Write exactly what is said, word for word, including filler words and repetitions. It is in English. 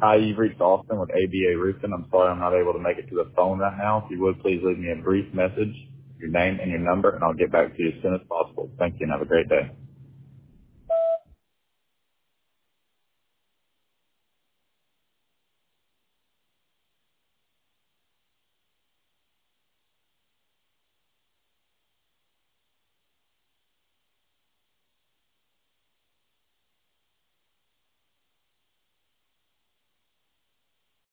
Hi, you've reached Austin with A B A Roofing. I'm sorry I'm not able to make it to the phone right now. If you would, please leave me a brief message, your name and your number, and I'll get back to you as soon as possible. Thank you and have a great day.